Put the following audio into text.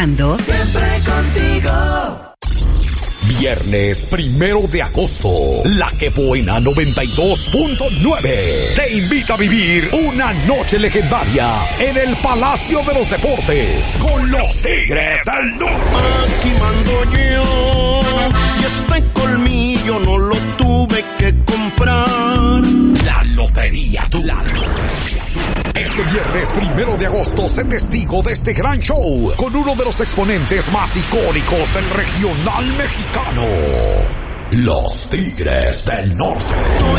Siempre contigo. Viernes 1 de agosto, La Que Buena 92.9 te invita a vivir una noche legendaria en el Palacio de los Deportes con los Tigres del Norte. Aquí mando yo y este colmillo no lo tuve que comprar. La Lotería Du. Este viernes 1 de agosto, sé testigo de este gran show con uno de los exponentes más icónicos del regional mexicano, los Tigres del Norte.